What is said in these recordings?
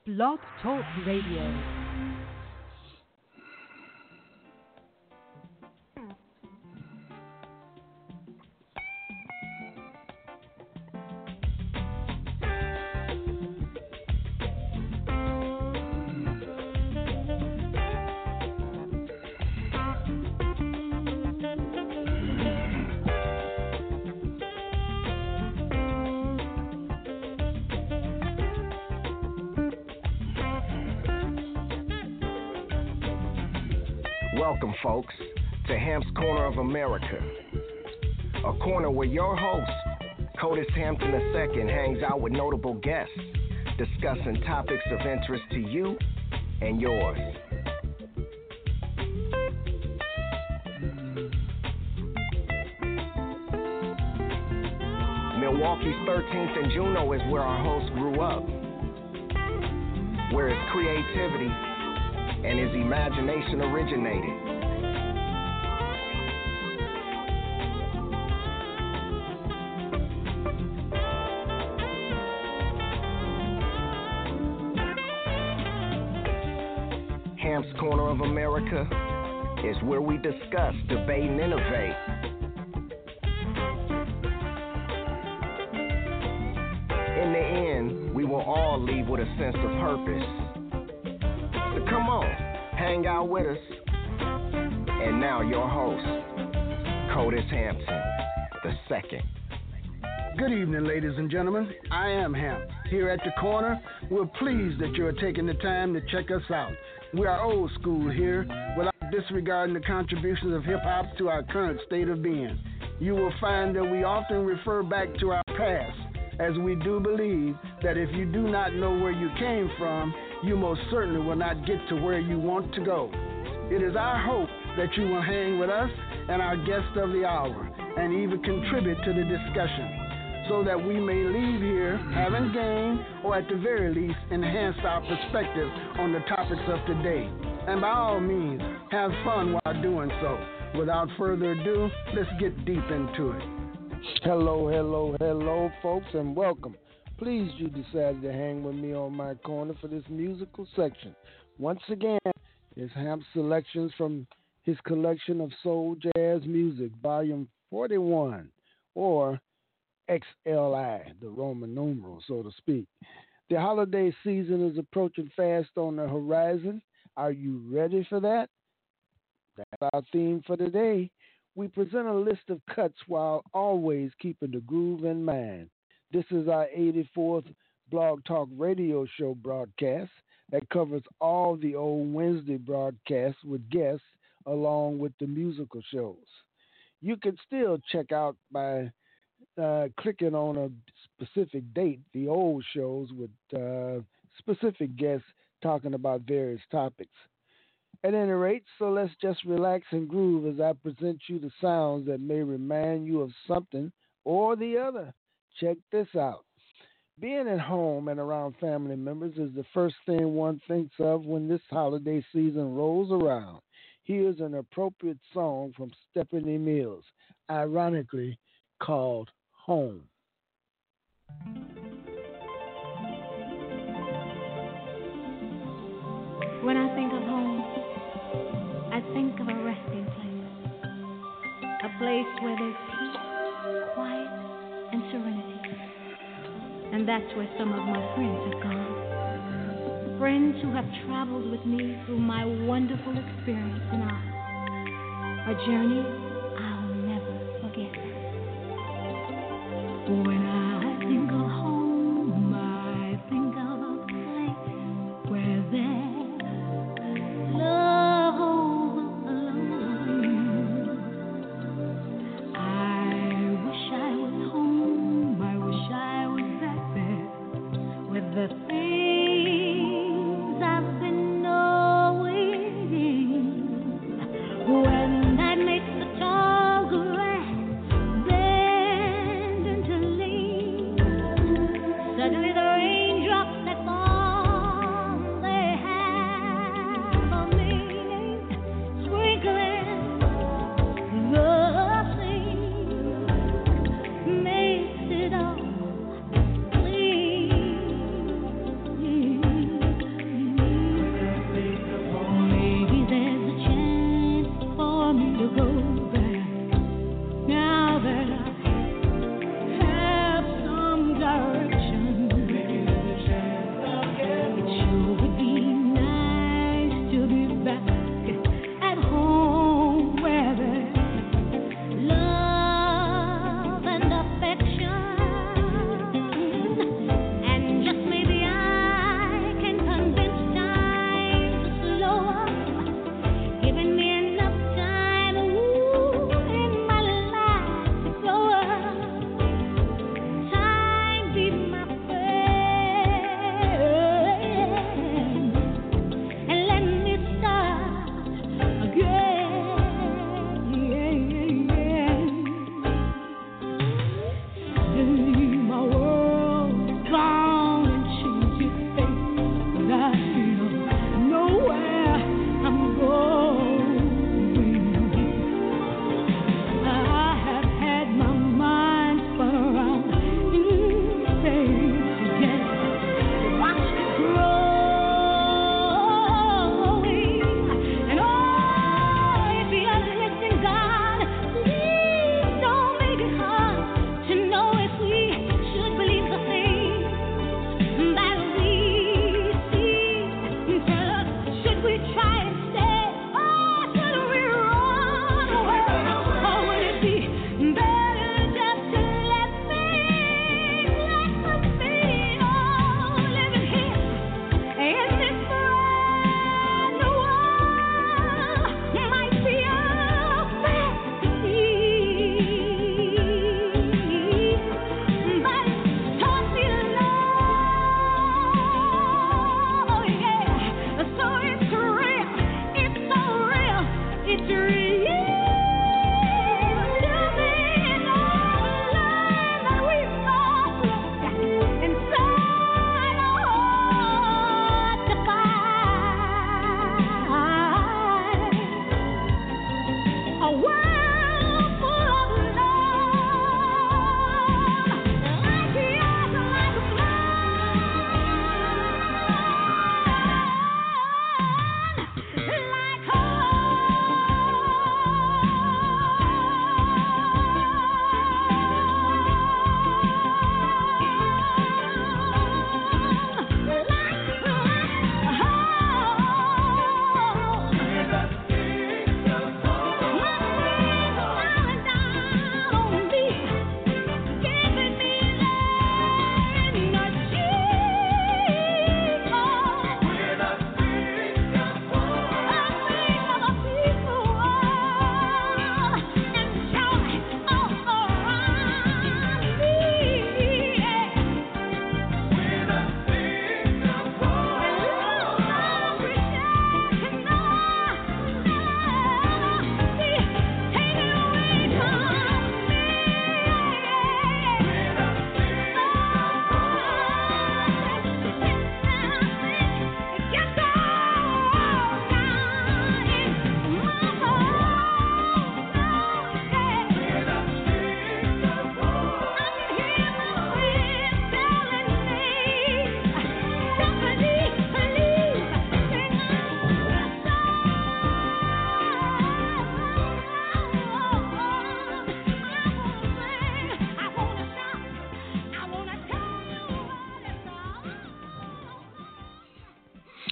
Blog Talk Radio. Welcome, folks, to Hamp's Corner of America, a corner where your host, Curtis Hampton II, hangs out with notable guests, discussing topics of interest to you and yours. Milwaukee's 13th and Juneau is where our host grew up, where his creativity and his imagination originated. Hamp's Corner of America is where we discuss, debate, and innovate. In the end, we will all leave with a sense of purpose. So come on, hang out with us. And now your host, Curtis Hampton II. Good evening, ladies and gentlemen. I am Hamp. Here at the corner, we're pleased that you're taking the time to check us out. We are old school here, without disregarding the contributions of hip-hop to our current state of being. You will find that we often refer back to our past, as we do believe that if you do not know where you came from, you most certainly will not get to where you want to go. It is our hope that you will hang with us and our guest of the hour and even contribute to the discussion so that we may leave here having gained or at the very least enhanced our perspective on the topics of today. And by all means, have fun while doing so. Without further ado, let's get deep into it. Hello, folks, and welcome. Pleased you decided to hang with me on my corner for this musical section. Once again, it's Hamp's selections from his collection of soul jazz music, volume 41, or XLI, the Roman numeral, so to speak. The holiday season is approaching fast on the horizon. Are you ready for that? That's our theme for today. We present a list of cuts while always keeping the groove in mind. This is our 84th Blog Talk Radio show broadcast that covers all the old Wednesday broadcasts with guests along with the musical shows. You can still check out by clicking on a specific date the old shows with specific guests talking about various topics. At any rate, so let's just relax and groove as I present you the sounds that may remind you of something or the other. Check this out. Being at home and around family members is the first thing one thinks of when this holiday season rolls around. Here's an appropriate song from Stephanie Mills, ironically called Home. When I think of home, I think of a resting place, a place where there's peace, quiet, and serenity. And that's where some of my friends have gone. Friends who have traveled with me through my wonderful experience in art. A journey I'll never forget. When I think of home, I think of a place where there's love overflowing. I wish I was home. I wish I was back there with the things I've been knowing. When night makes the tall grass bend into leaves, suddenly the raindrops that fall, they have a meaning, sprinkling the seeds makes it all clean.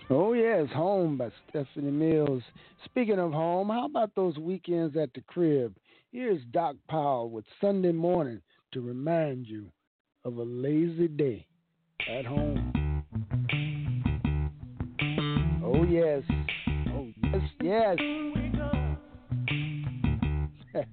Oh, yes, Home by Stephanie Mills. Speaking of home, how about those weekends at the crib? Here's Doc Powell with Sunday Morning to remind you of a lazy day at home. Oh, yes. Oh, yes, yes.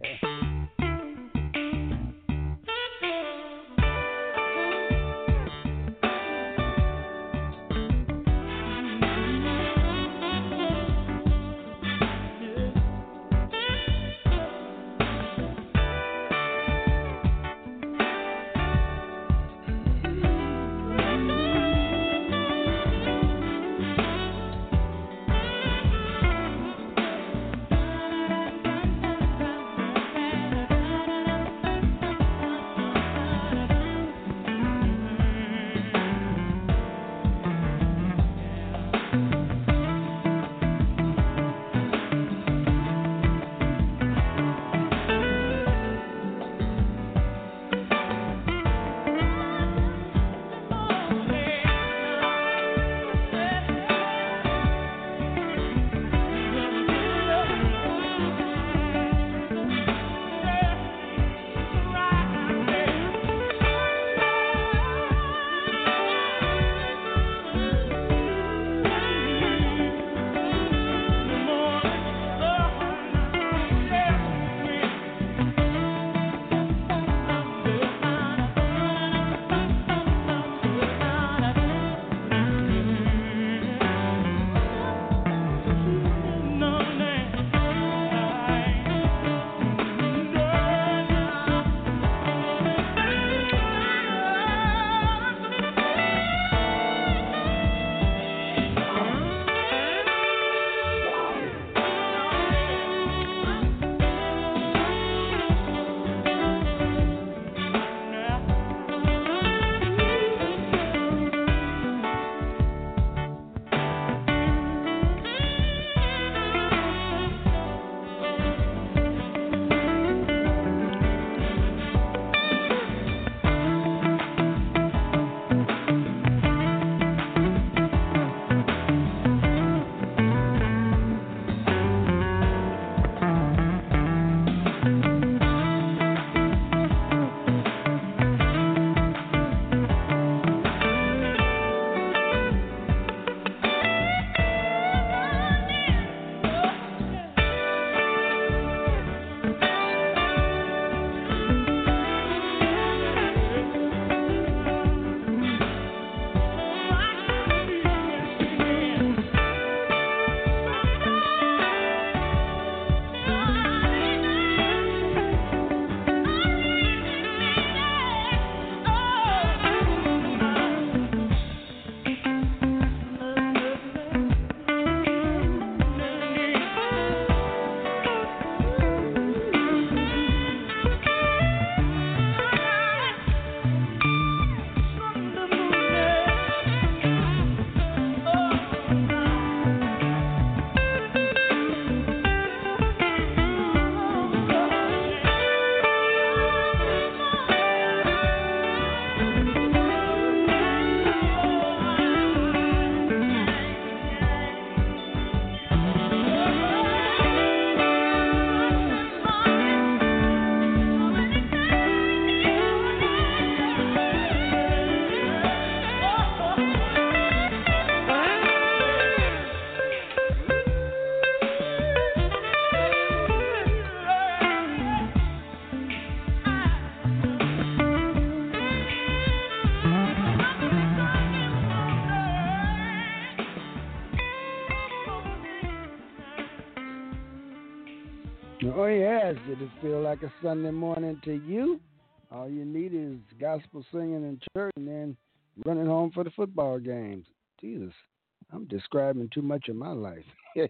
Oh, yes. Did it feel like a Sunday morning to you? All you need is gospel singing in church and then running home for the football games. Jesus, I'm describing too much of my life.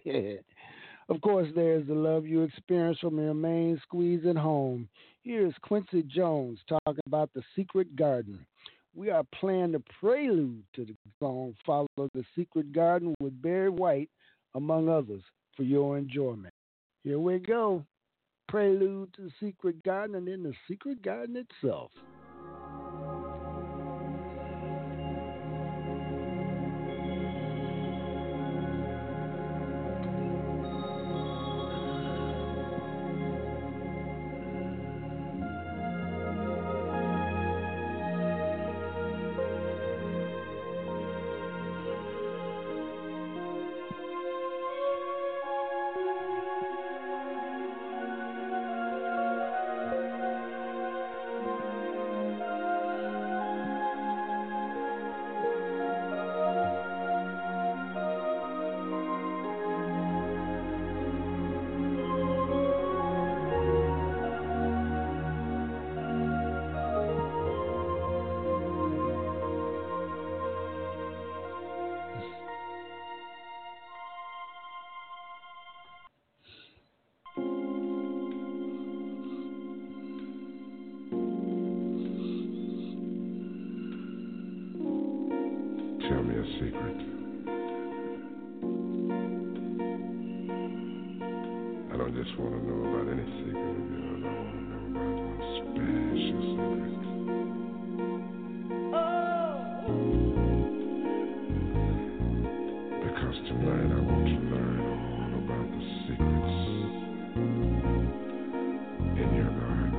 Of course, there's the love you experience from your main squeeze at home. Here's Quincy Jones talking about The Secret Garden. We are playing the prelude to the song, Follow the Secret Garden with Barry White, among others, for your enjoyment. Here we go. Prelude to the Secret Garden and then the Secret Garden itself. just want to know about any secret of yours. I want to know about one special secret. Because tonight I want to learn all about the secrets in your garden.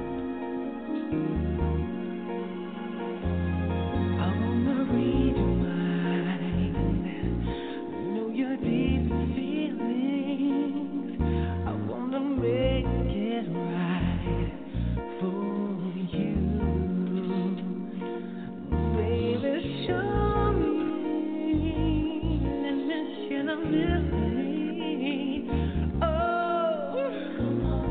I wanna read your mind, know your deep feelings. I wanna make it right for you, baby. Show me, let me share the mystery. Oh, come on,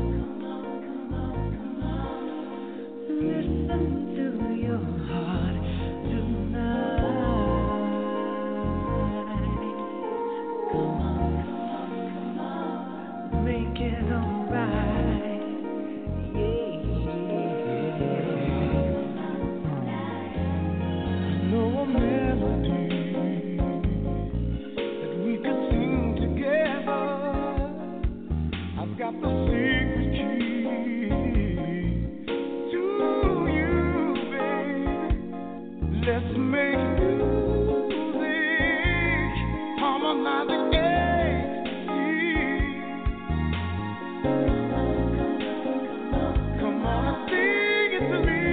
listen to your heart tonight. Come on, make it alright. Yeah. Know a melody that we could sing together. I've got the secret key to you, babe. Let's make music, harmonizing ecstasy. Come on and sing it to me.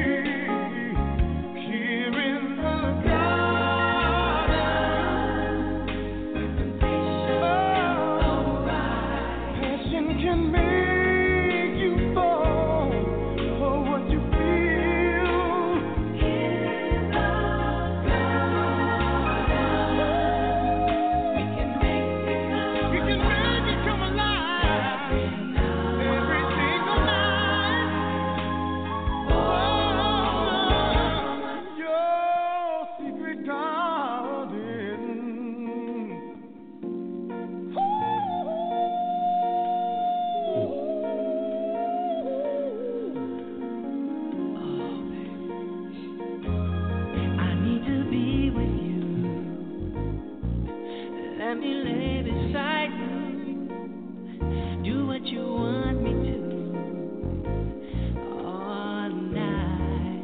Here in the garden, passion can make you fall for what you feel. In the garden, we can make it come alive every single night. Oh, your secret garden. I need to be with you. Let me lay beside you. Do what you want me to all night.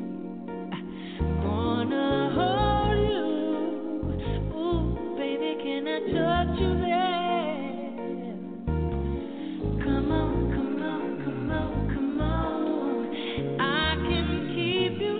Gonna hold you. Ooh, baby, can I touch you there? Come on, come on, come on, come on. I can keep you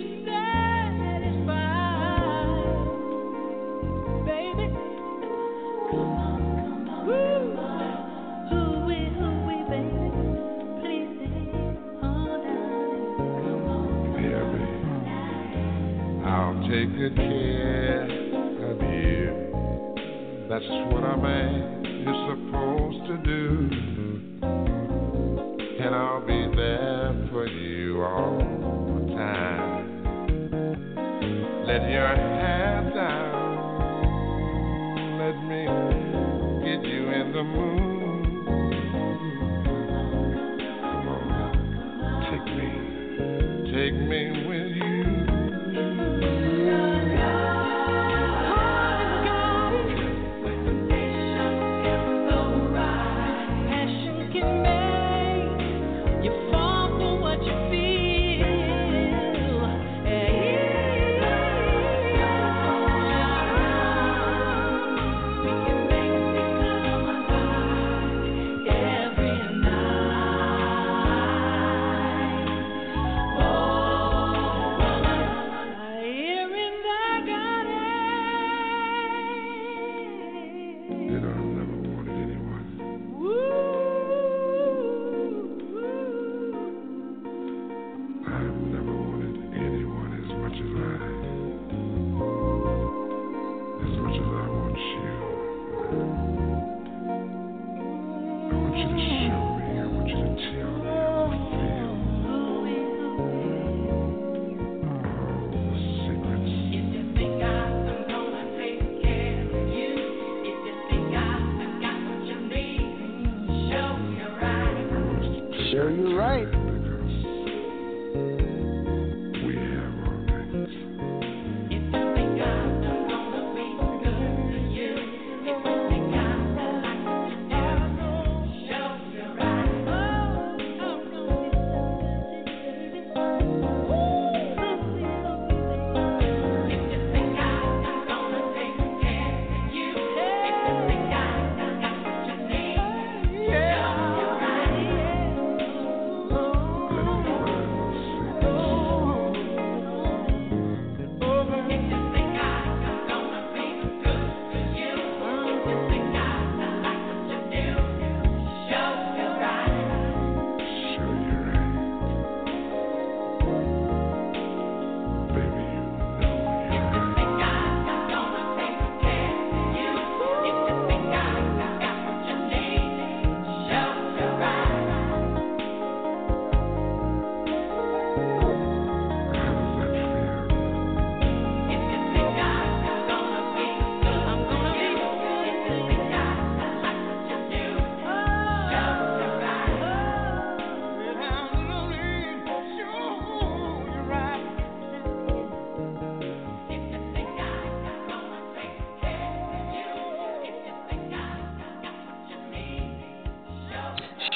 satisfied, baby. Come on, come on, come on. Ooh-wee, baby. Please stay all down. Come on, Yeah, baby. I'll take good care of you. That's what a man is supposed to do. And I'll be there for you all the time. Let your hair down. Let me get you in the mood. Come on, take me with you. passion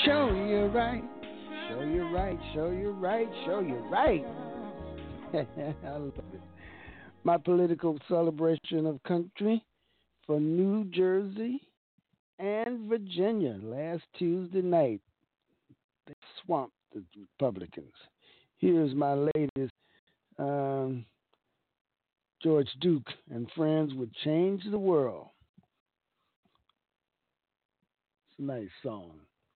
Show you right. Show you right. Show you right. Show you right. I love it. My political celebration of country for New Jersey and Virginia last Tuesday night. They swamped the Republicans. Here's my latest. George Duke and Friends Would Change the World. It's a nice song.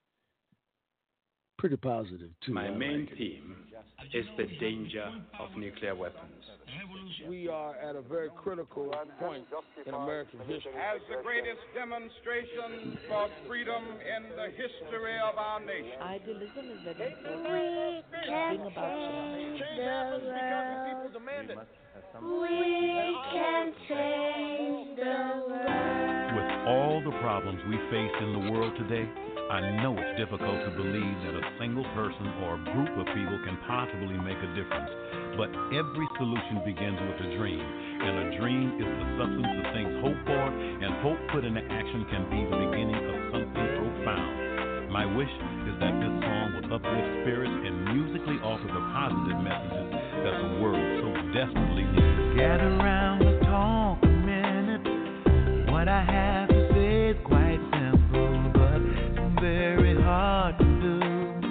Pretty positive, too. My main theme is the danger of nuclear weapons. We are at a very critical point in American history. As the greatest demonstration for freedom in the history of our nation. Idealism is very important. Bring about change. Change happens because the people demand it. We can change the world. With all the problems we face in the world today, I know it's difficult to believe that a single person or group of people can possibly make a difference. But every solution begins with a dream, and a dream is the substance of things hoped for, and hope put into action can be the beginning of something profound. My wish is that this song will uplift spirits and musically offer the positive messages that the world so desperately needs. Gather around and talk a minute. What I have to say is quite simple, but very hard to do.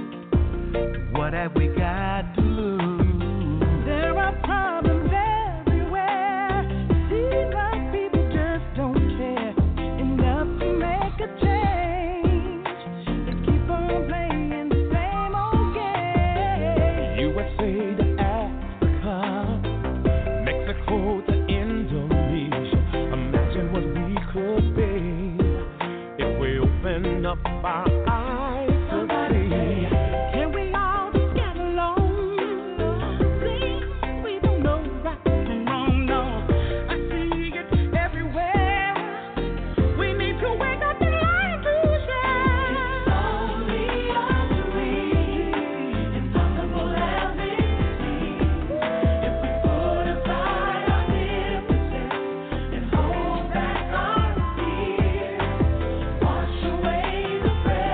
What have we got to lose? There are problems everywhere. Seems like people just don't care enough to make a change. Let's keep on playing the same old game. USA to Africa, Mexico to Indonesia. Imagine what we could be if we opened up our eyes to see. Can we all just get along? Seems we don't know right from wrong, no. I see it everywhere. We need to wake up and learn to share. It's only a dream, impossible as it seems. If we put aside our differences and hold back our fears, wash away the present.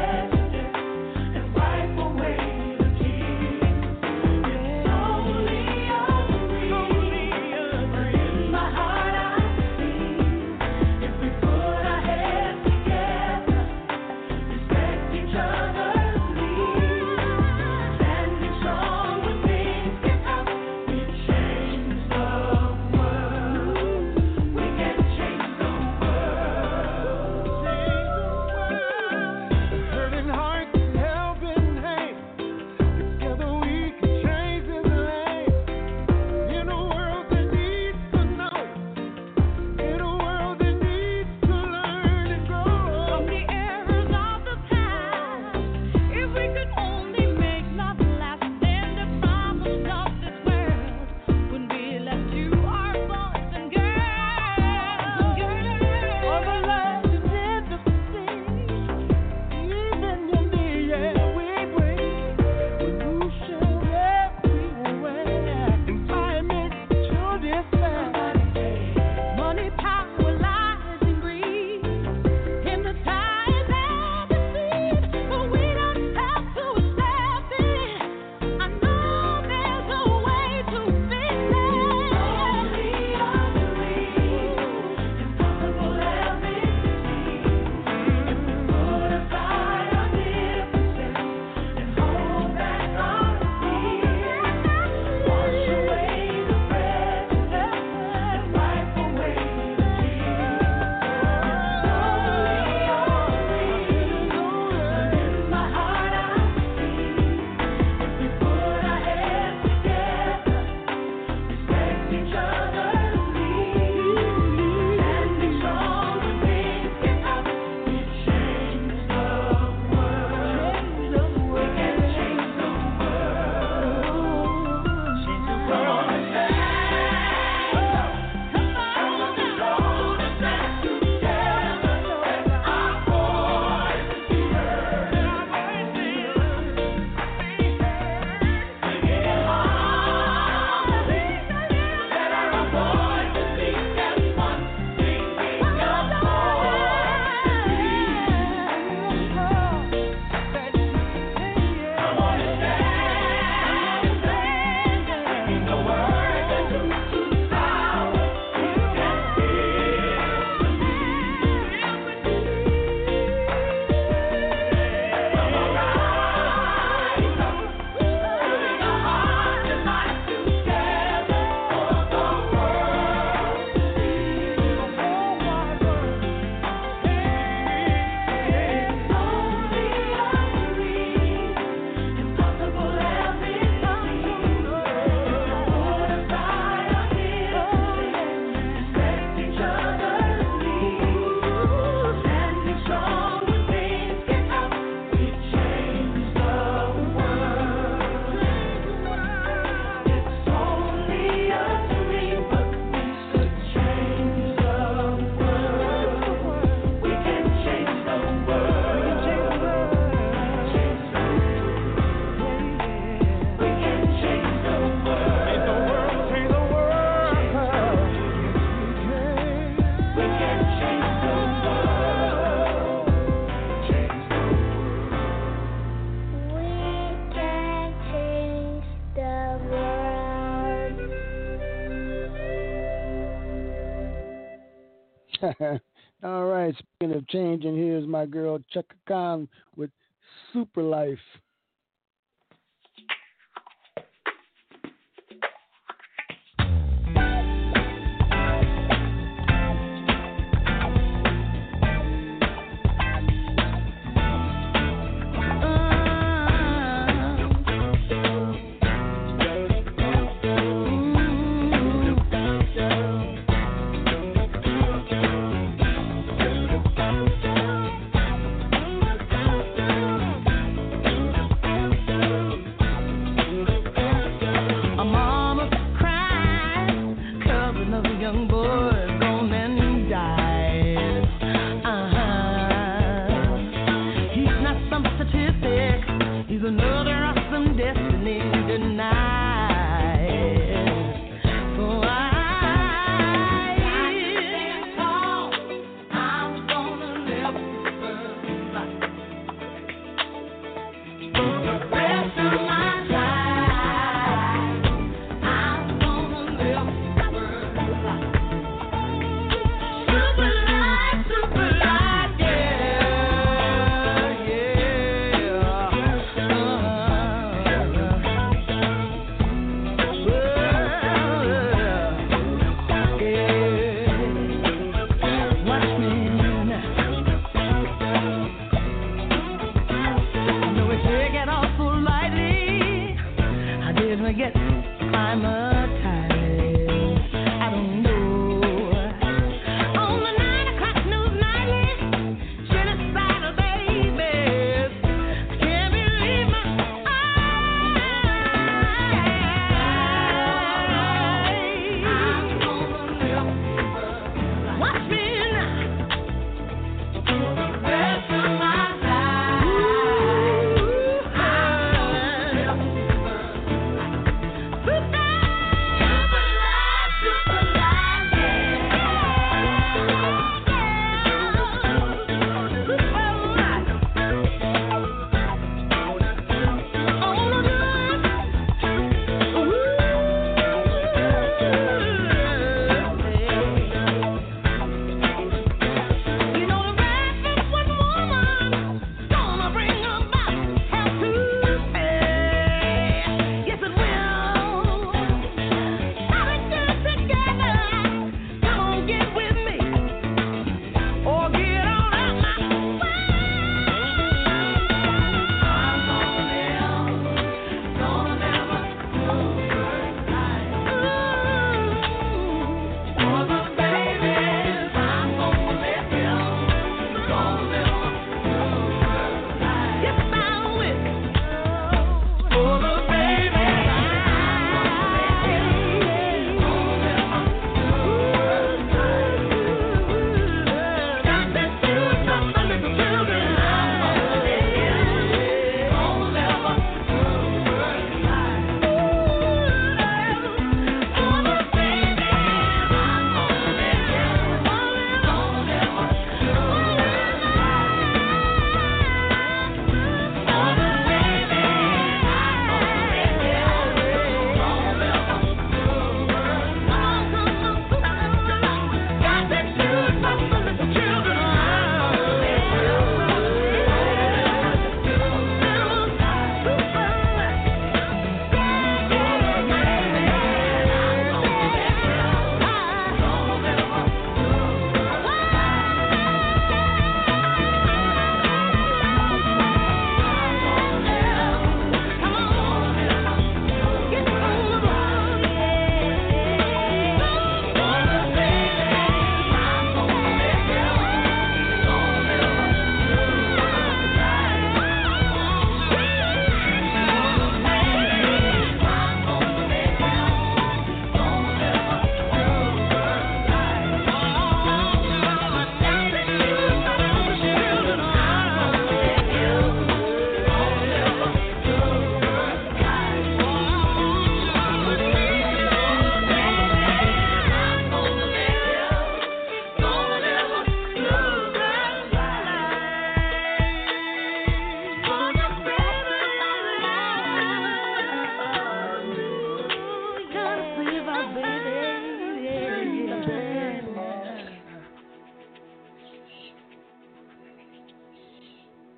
All right, speaking of changing, here's my girl Chaka Khan with Super Life.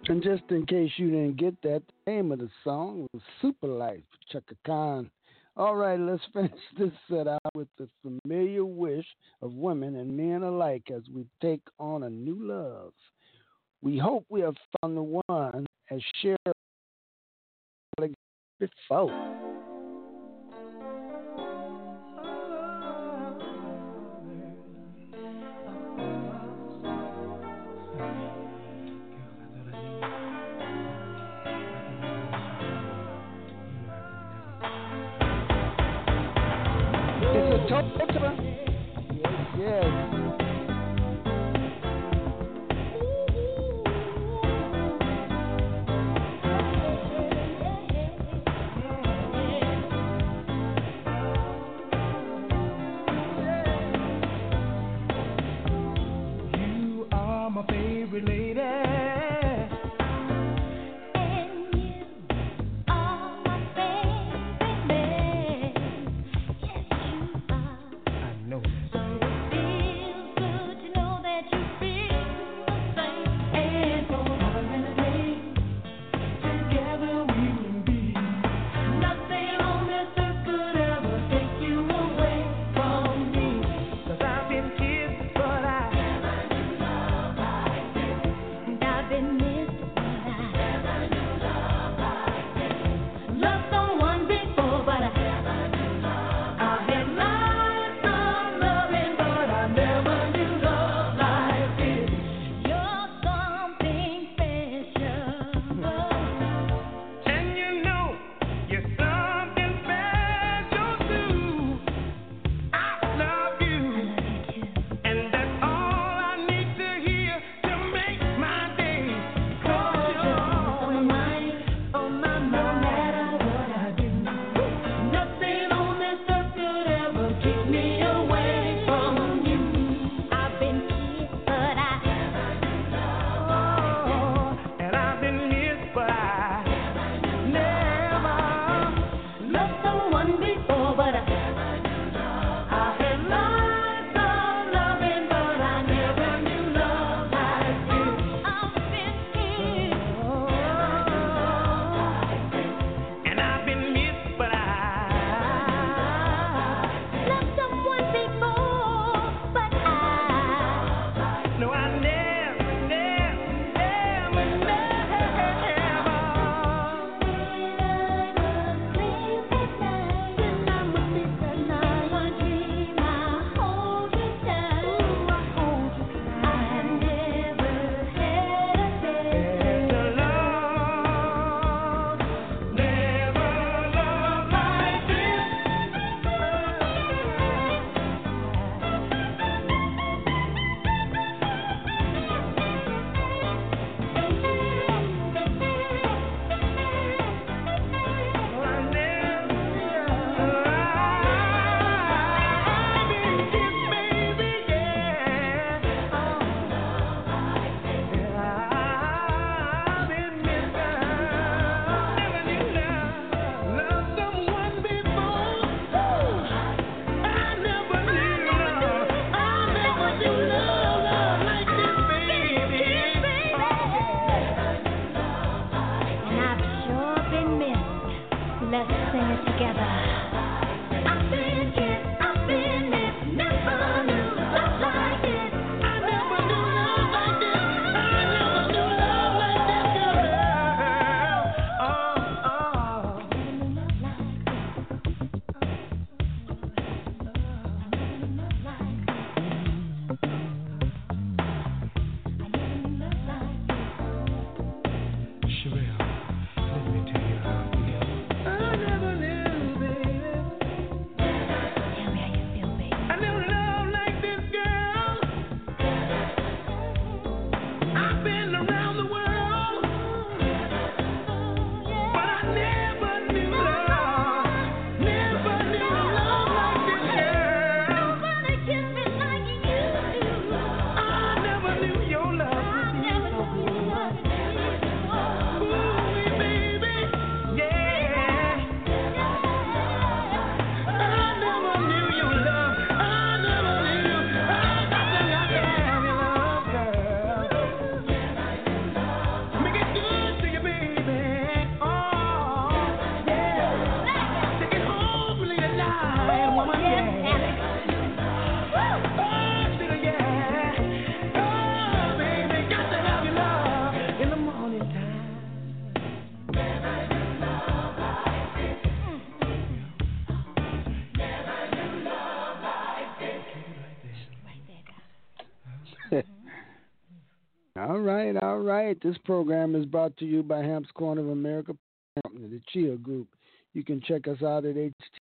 And just in case you didn't get that, the name of the song was Super Life, Chaka Khan. All right, let's finish this set out with the familiar wish of women and men alike as we take on a new love. We hope we have found the one as shared before. Tota. Yes. All right, all right. This program is brought to you by Hamp's Corner of America, the Chia Group. You can check us out at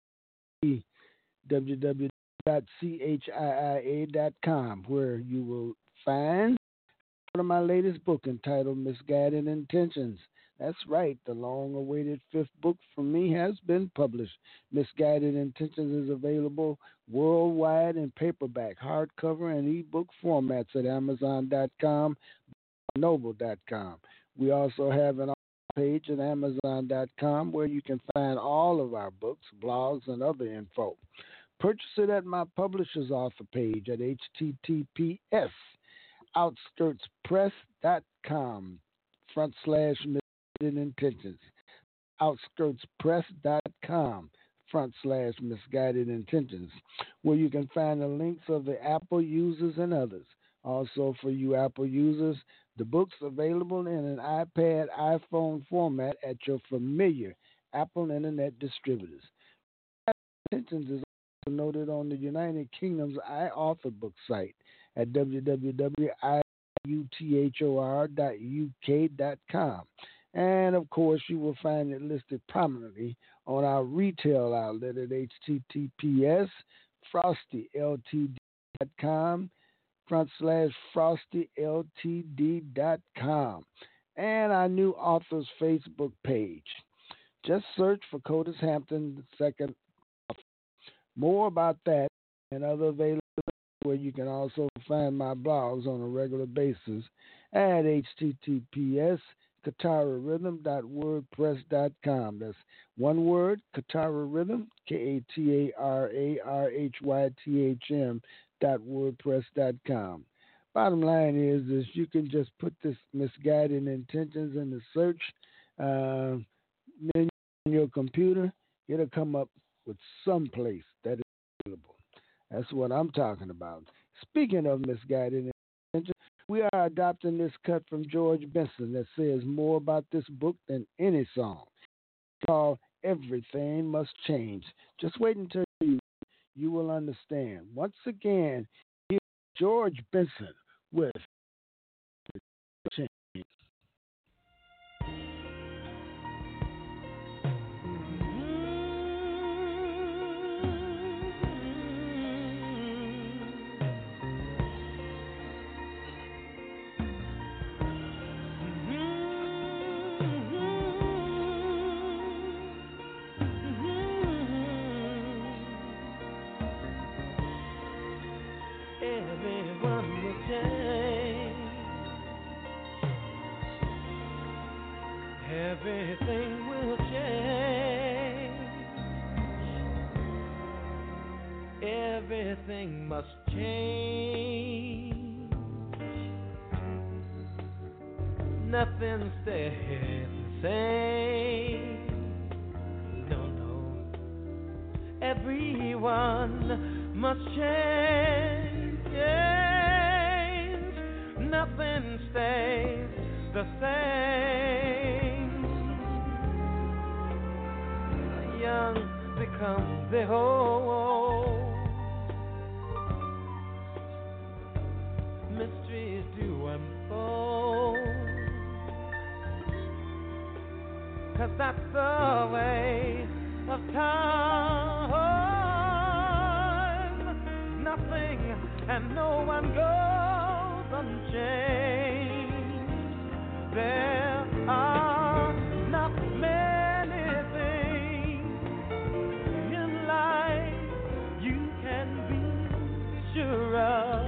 www.chiia.com, where you will find one of my latest book entitled Misguided Intentions. That's right, the long-awaited fifth book from me has been published. Misguided Intentions is available worldwide in paperback, hardcover, and ebook formats at Amazon.com, Noble.com. We also have an page at Amazon.com where you can find all of our books, blogs, and other info. Purchase it at my publisher's author page at https://outsskirtspress.com/misguided-intentions. outsskirtspress.com/misguided-intentions, where you can find the links of the Apple users and others. Also, for you Apple users, the book's available in an iPad, iPhone format at your familiar Apple Internet distributors. Intentions is also noted on the United Kingdom's iAuthor book site at www.iuthor.uk.com. And, of course, you will find it listed prominently on our retail outlet at https://frostyltd.com and our new author's Facebook page. Just search for Curtis Hampton II. More about that and other available where you can also find my blogs on a regular basis at https://katararhythm.wordpress.com. That's one word, Katara Rhythm, KATARARHYTHM.wordpress.com. Bottom line is you can just put this Misguided Intentions in the search menu on your computer. It'll come up with some place that is available. That's what I'm talking about. Speaking of Misguided Intentions, we are adopting this cut from George Benson that says more about this book than any song. It's called Everything Must Change. Just wait until you will understand. Once again, here's George Benson with Change. Everything will change. Everything must change. Nothing stays the same. No, no. Everyone must change. Nothing stays the same. Young become the old. Mysteries do unfold. 'Cause that's the way of time. Nothing and no one goes unchanged. There are not many things in life you can be sure of,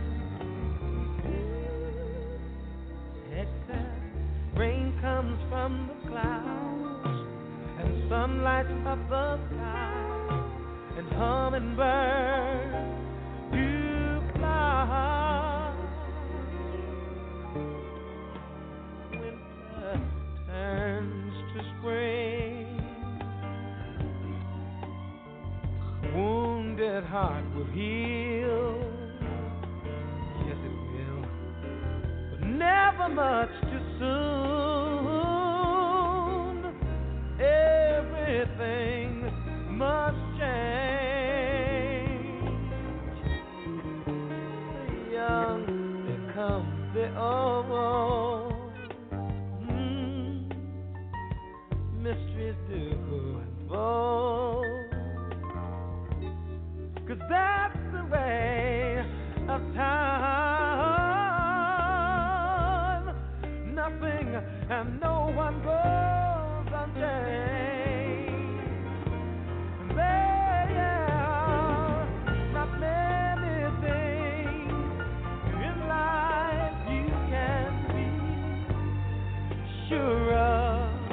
except rain comes from the clouds and sun lights up the sky, and hummingbirds do fly. Winter turns to spring. Wounded heart will heal. Yes, it will. But never much too soon. Everything must change. The young become the old. sure of.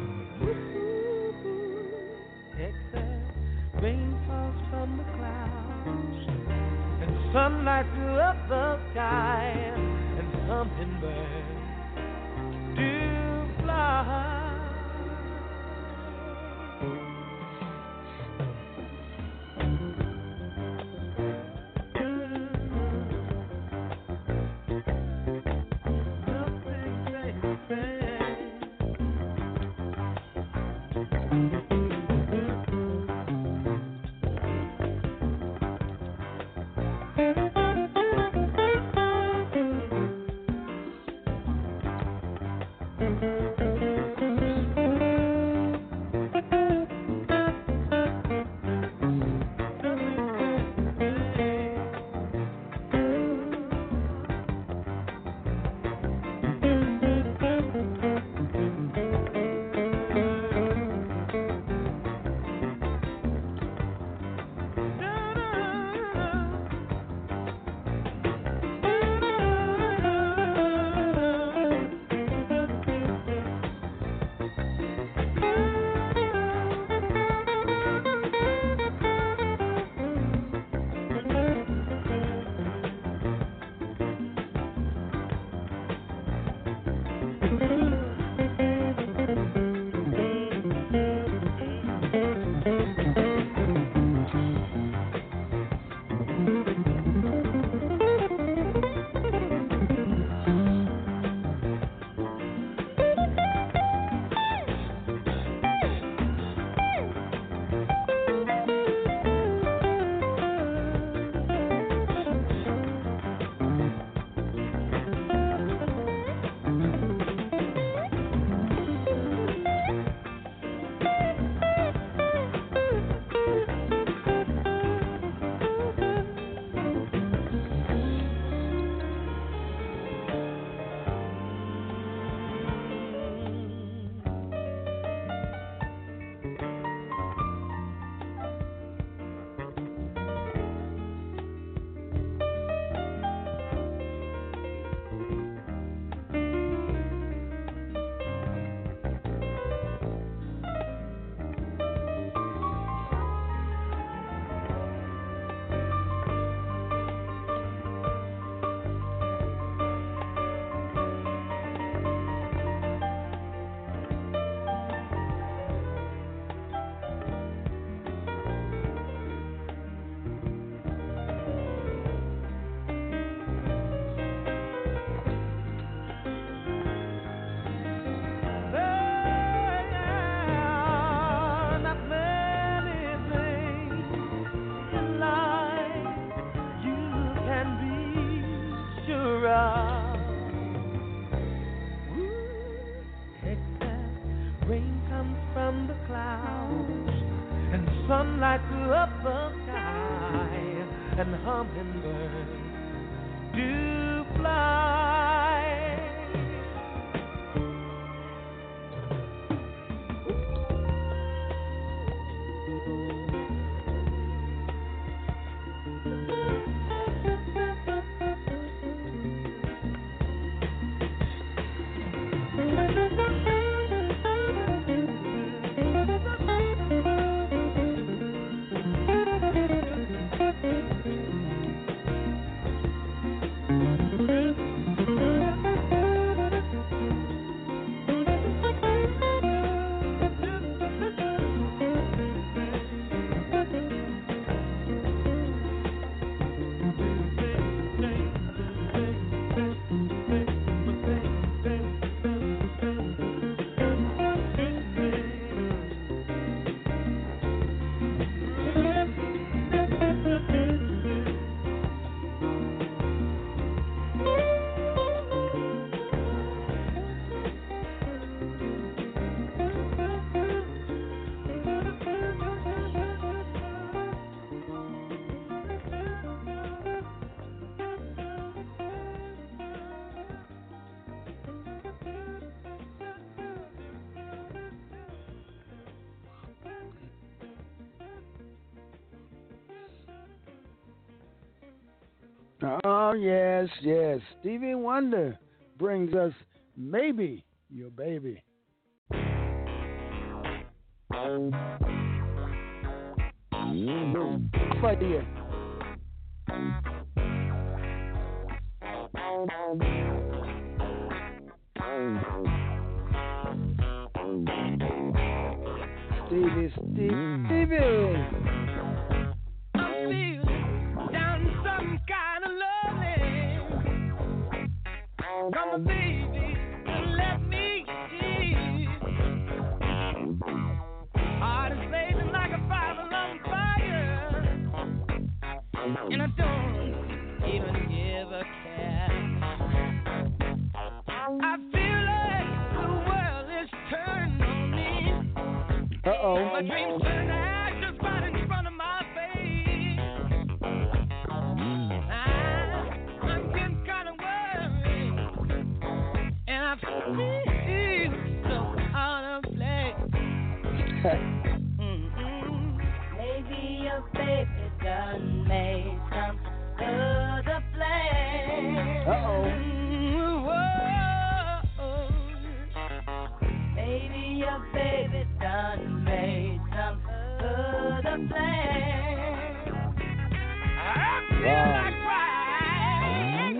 Texas, rain falls from the clouds, and sunlight fill up the sky, and hummingbirds do fly. Sunlight up the sky, and hummingbirds do fly. Oh, yes, yes. Stevie Wonder brings us Maybe Your baby. Right here. Stevie. I'm feeling down some kind of loving. Come on, baby, and let me in. Heart is blazing like a fire, and I don't even give a care. I feel like the world is turning on me. Uh-oh. My dreams turn to ashes right in front of my face. I'm getting kind of worried, and I feel so out of place. Maybe your baby done made some other plan. Maybe your baby done made some other plan. I feel like crying.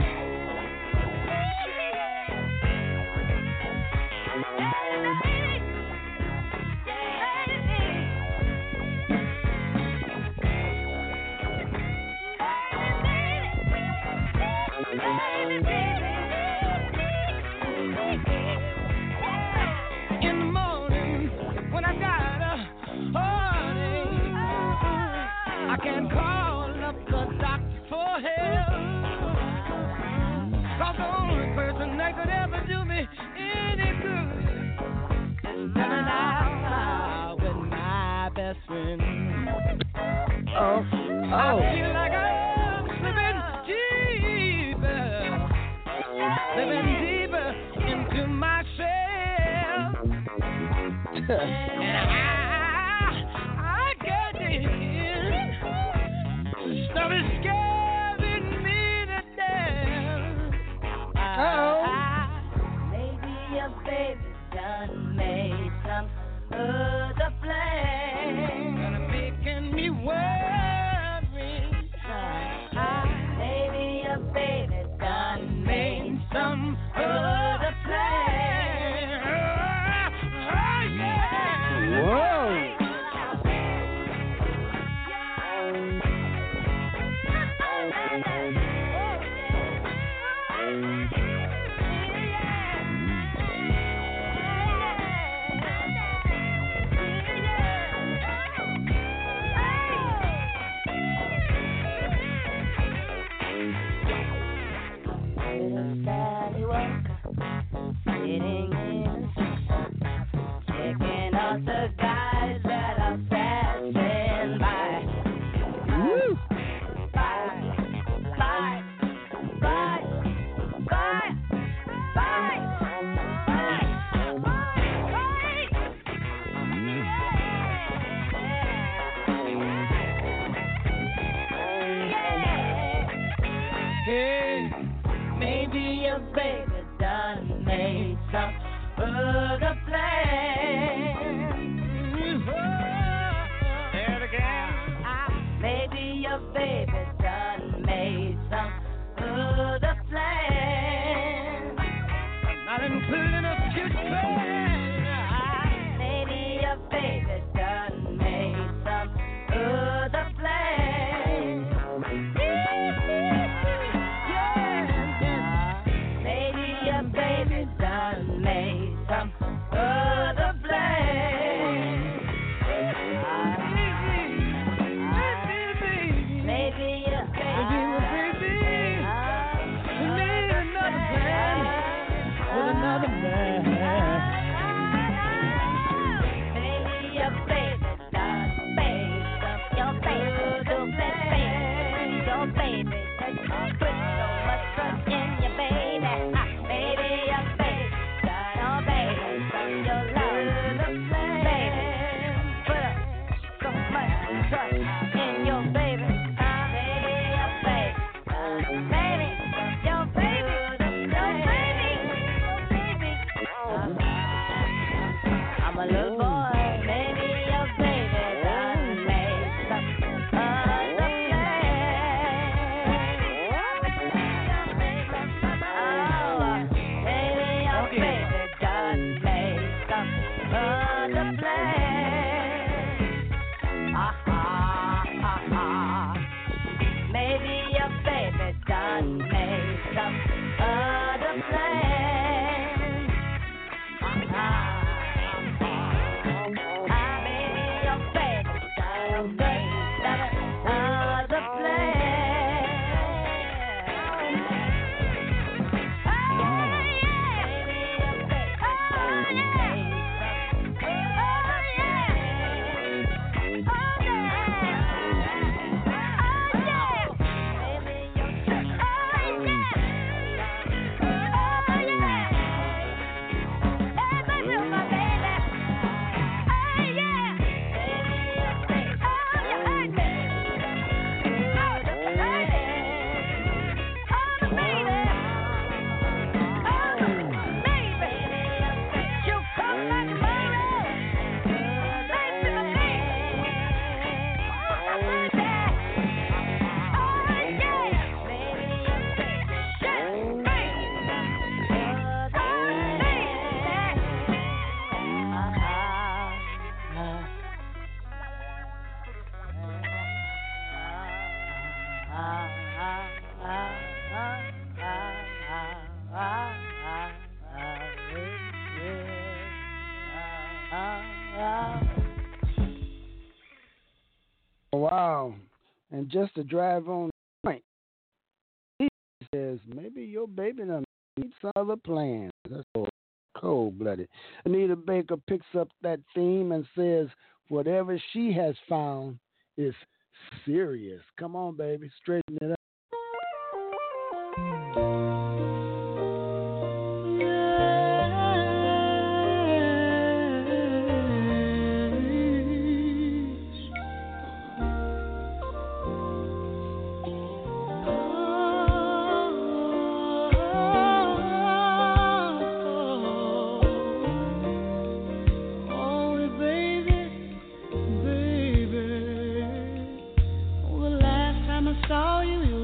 In the morning, when I got a heartache, I can call up the doctor for help. 'Cause the only person that could ever do me any good is spending out with my best friend. I feel like I'm slipping deeper into myself. And I get in. Stuff is scaring me to death. Maybe your baby done made some other plan. Gonna making me worry. Maybe your baby done made some other plan. Whoa. Sally Walker, sitting in the sun, checking out the guys that are passing by. Woo! Hey, maybe your baby done made some other plan. Say it again. Maybe your baby done made some other plan. Not including a future plan. Maybe your baby done made some other plan. Maybe your baby done made some other plan. Wow. And just to drive on the point, he says maybe your baby done made some other plans. That's so cold-blooded. Anita Baker picks up that theme and says whatever she has found is serious. Come on, baby. Straighten it up. Saw you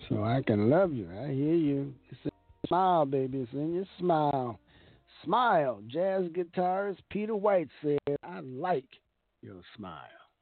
So I can love you. I hear you. It's in your smile, baby. It's in your smile. Smile. Jazz guitarist Peter White said, I like your smile.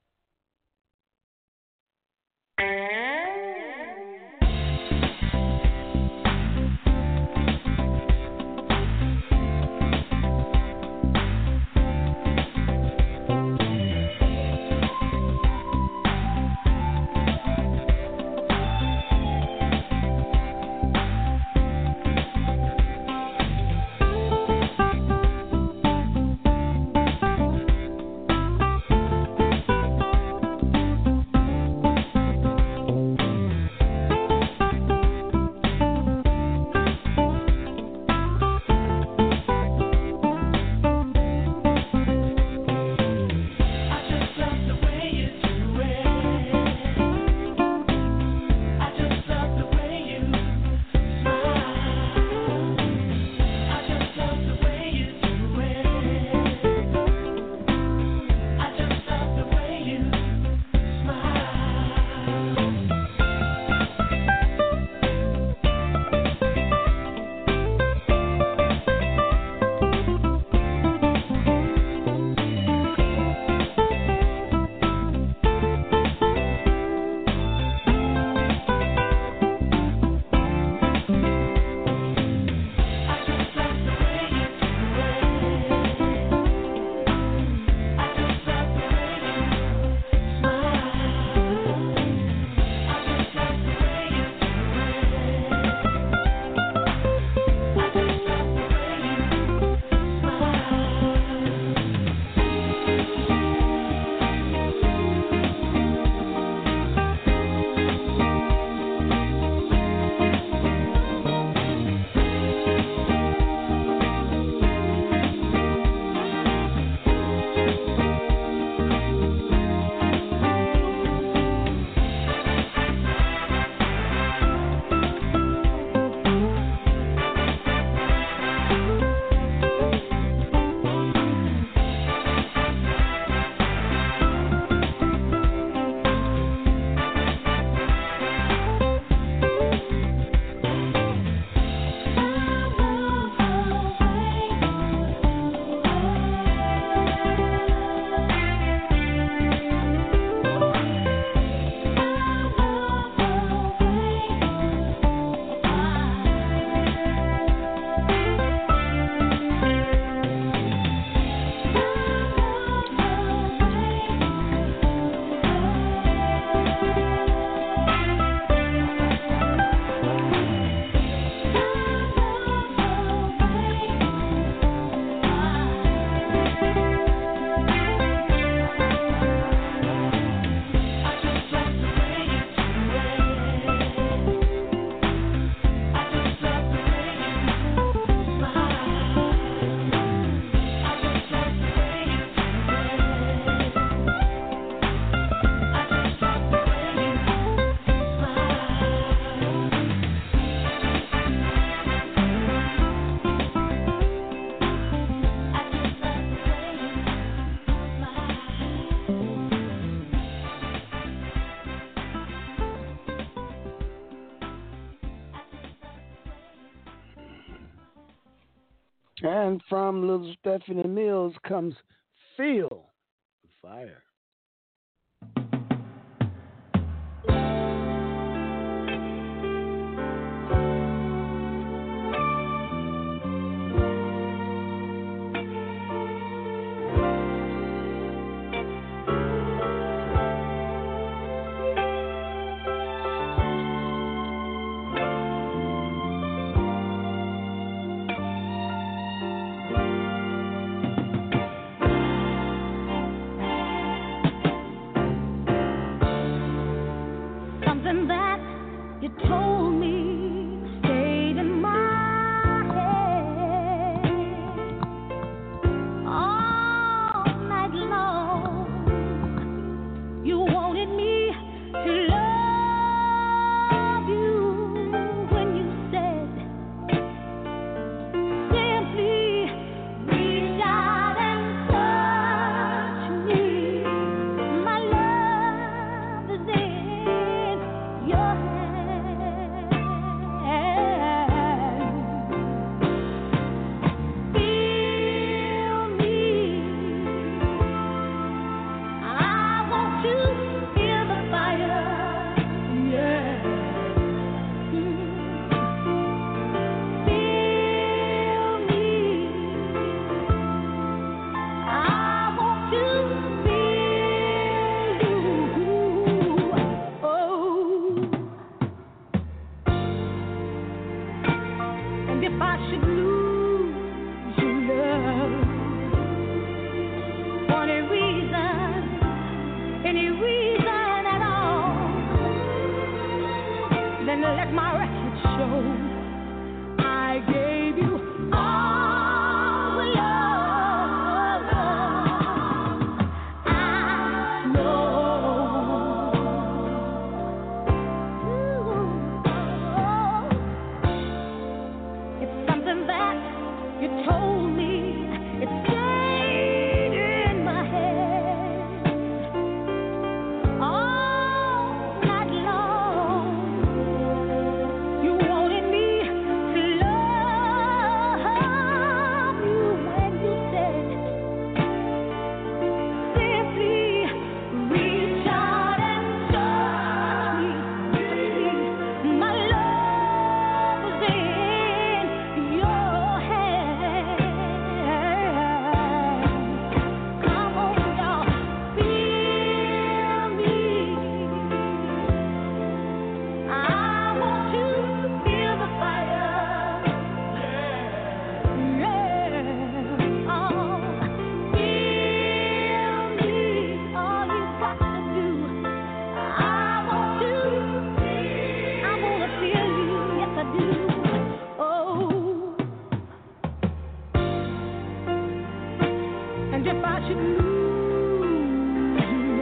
And from Little Stephanie Mills comes Feel the Fire. And if I should lose you,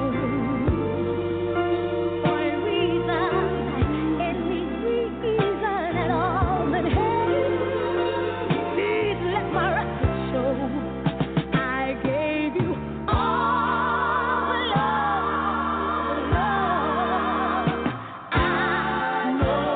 for a reason, any reason at all, then hey, please let my record show I gave you all the love I know.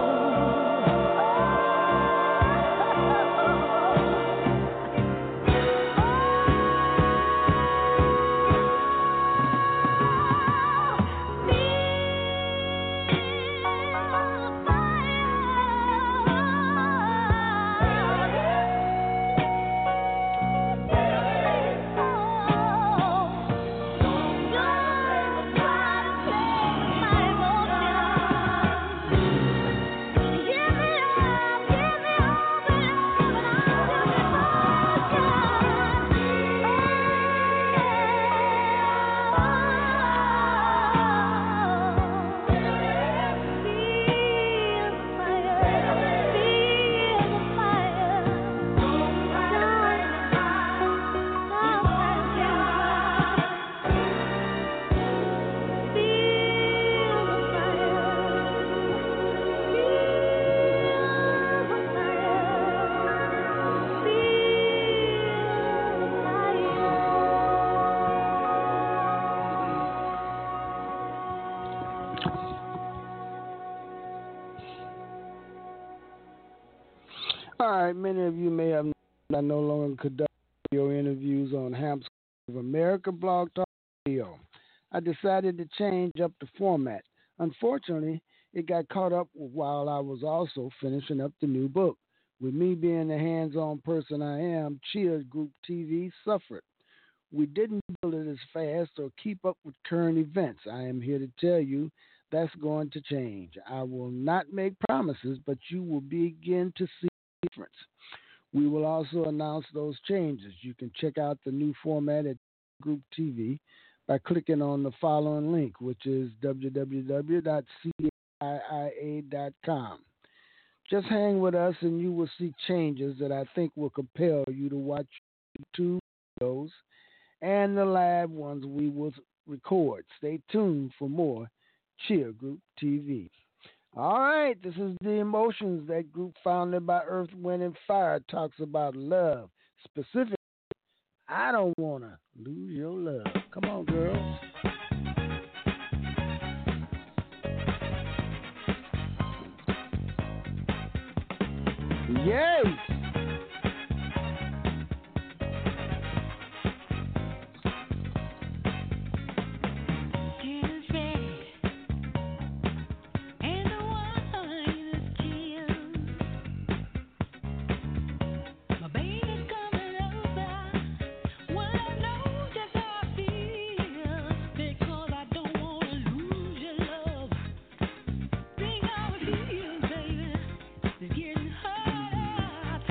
All right, many of you may have known I no longer conduct radio interviews on Ham's of America Blog Talk Radio. I decided to change up the format. Unfortunately, it got caught up while I was also finishing up the new book. With me being the hands-on person I am, Cheers Group TV suffered. We didn't build it as fast or keep up with current events. I am here to tell you that's going to change. I will not make promises, but you will begin to see the difference. We will also announce those changes. You can check out the new format at Group TV by clicking on the following link, which is www.caia.com. Just hang with us and you will see changes that I think will compel you to watch YouTube videos and the live ones we will record. Stay tuned for more Cheer Group TV. All right, this is The Emotions, that group founded by Earth, Wind, and Fire, talks about love. Specifically, I don't want to lose your love. Come on, girls. Yes. Getting hurt.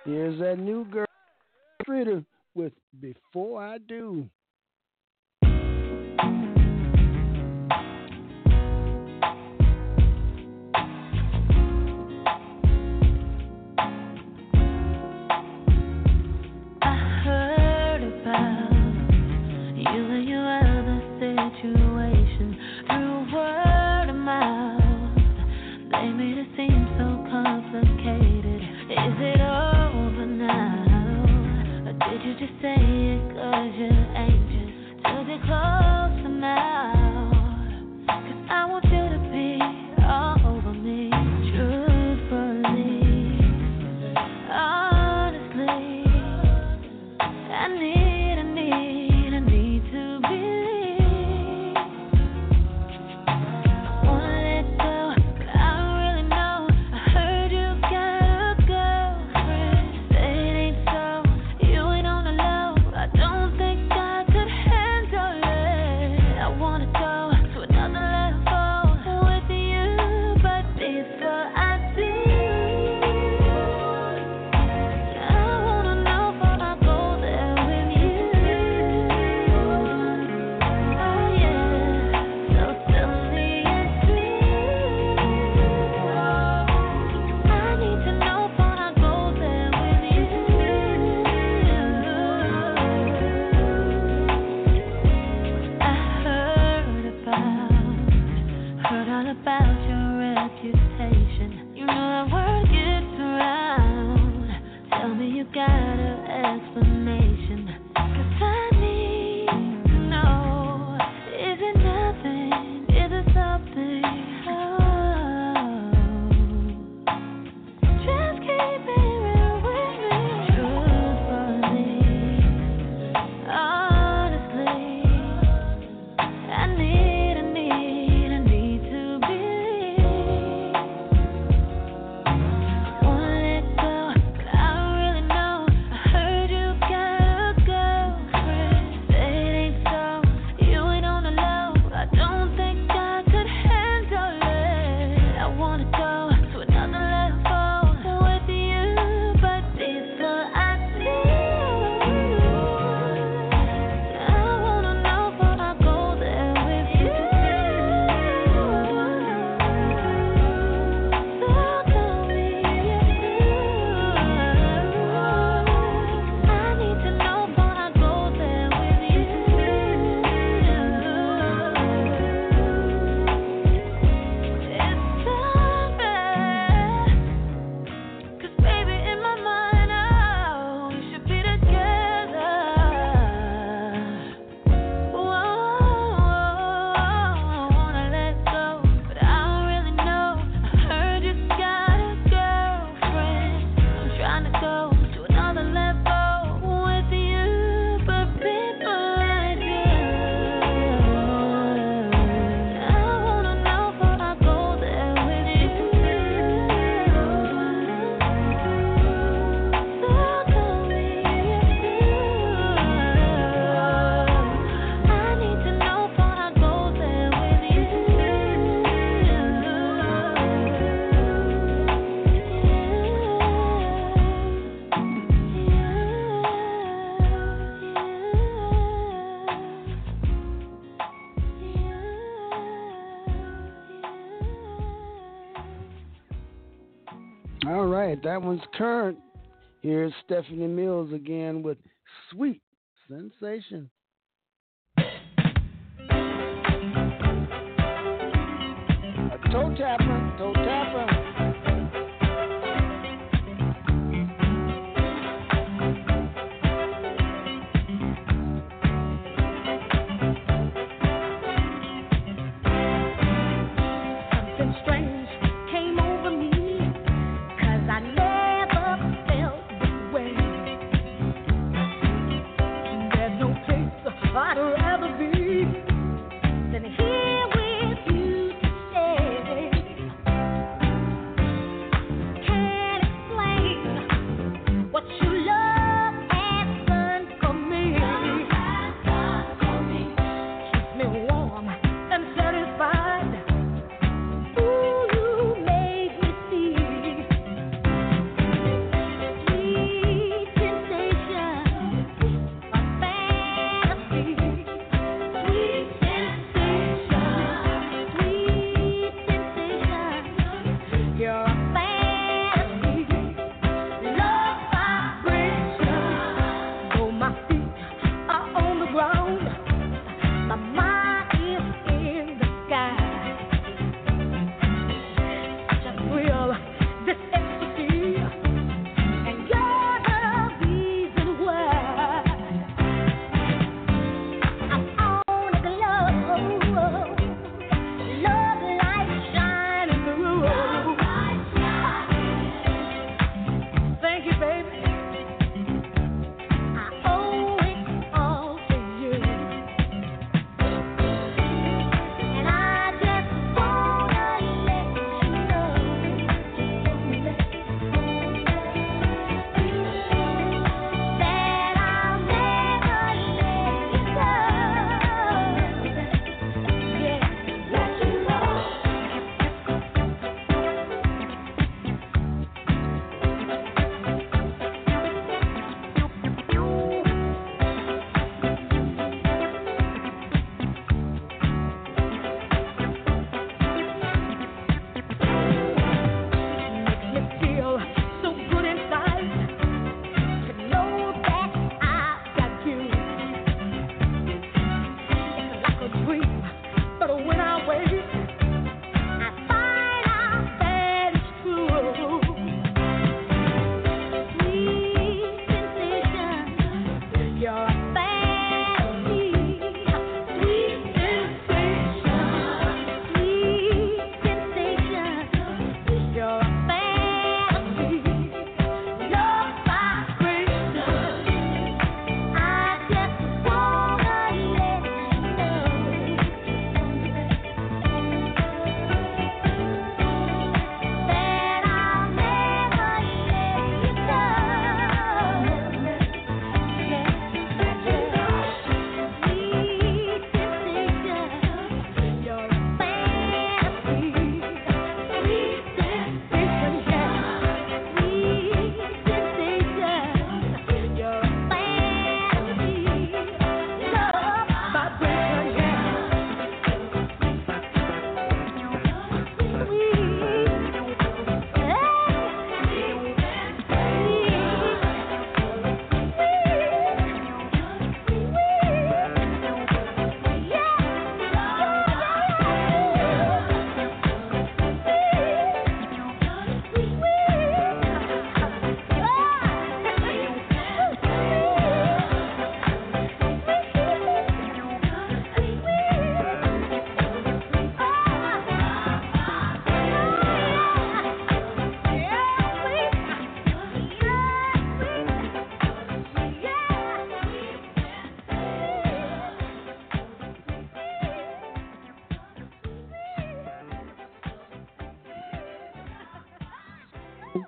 Here's that new girl, Streeter, with Before I Do. Say it 'cause you're anxious to get closer now. 'Cause I want you to be all over me, truthfully, honestly. I need to believe. I wanna let go, but I don't really know. I heard you got a girlfriend. Say it ain't so. You ain't on the low. I don't think I could handle it. I wanna go to another level with you, but before I do, I wanna know before I go there with you. Oh yeah, so tell me it's true. I need to know before I go there with you. I heard all about your reputation. You know that word gets around. Tell me you got an explanation. 'Cause I need to know. Is it nothing? Is it something? Oh, just keep it real with me. Truthfully, honestly, I need to believe. Wanna let go, but I don't really know. I heard you got a girlfriend. Say it ain't so. You ain't on the low. I don't think I could handle it. I wanna go to another level with you, but before I do, I wanna know before I go there with you. So tell me it's true. I need to know before I go there with you. It's time, 'cause baby in my mind, oh, we should be together. Whoa, I wanna let go, but I don't really know. I heard you got a girlfriend. I'm trying to go to another level with you, but before I do, I wanna know before I go there with you. So tell me it's true. I need to know before I go there with you. All right, that one's current. Here's Stephanie Mills again with Sweet Sensation. A toe tapper, toe tapper. Something strange came over me, 'cause I never felt this way. There's no place I'd rather be than here with you today.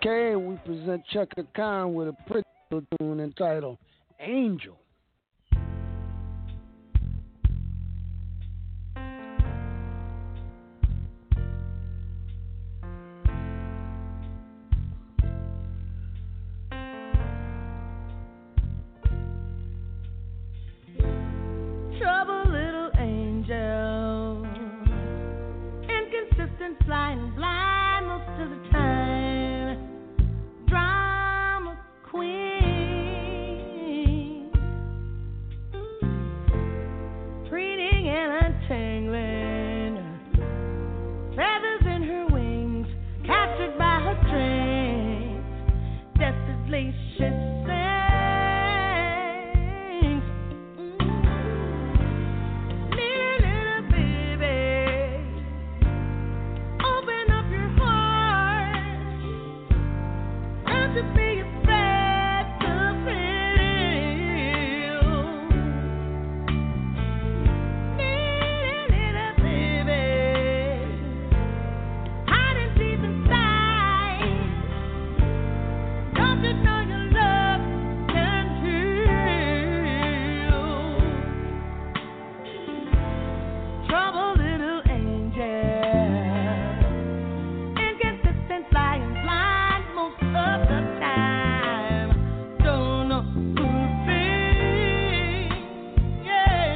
Okay, we present Chaka Khan with a pretty little tune entitled Angel. Trouble, little angel, inconsistent, flying blind most of the time. Drama queen, preening and untangling, feathers in her wings, captured by her strings, desperately she sings. Little baby, open up your heart. Don't you be afraid to feel. Little baby, hiding deep inside. Don't you know your love can heal? Trouble, little angel, inconsistent, flying blind most of the time. Don't know who to be. Yeah,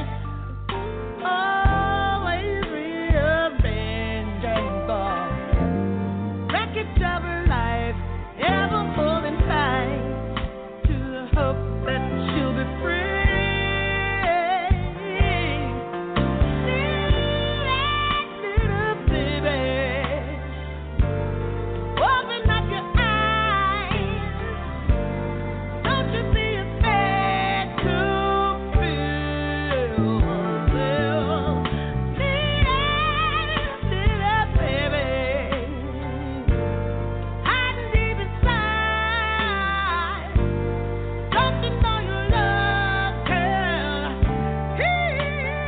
always rearranging thoughts. Wreckage of her life, ever holding tight to the hope that she'll be free. Little baby, open up your eyes. Don't you be afraid to feel. Little baby, hiding deep inside. Don't you know your love can heal?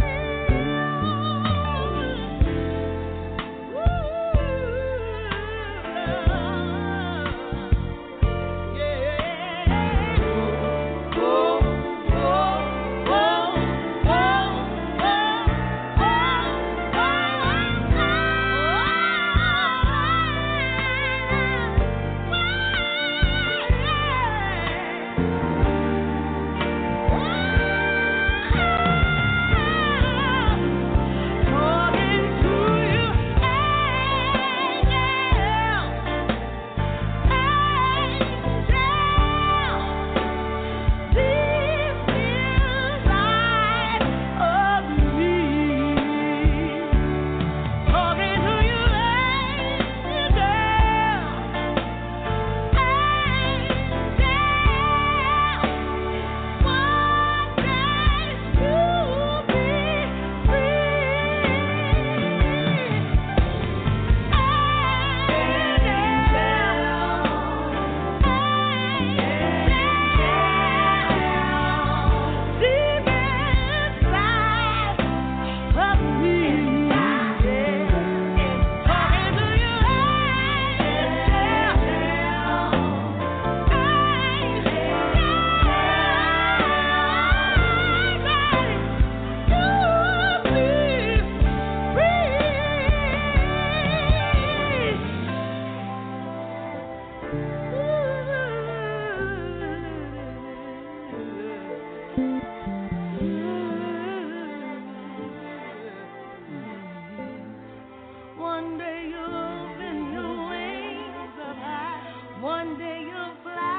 One day you'll open your wings up high. One day you'll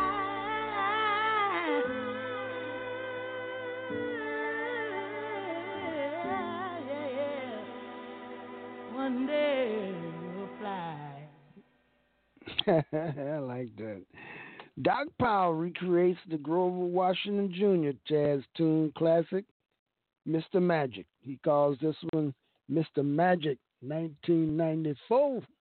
fly. Yeah. One day you'll fly. I like that. Doc Powell recreates the Grover Washington Jr. jazz tune classic, Mr. Magic. He calls this one Mr. Magic 1994.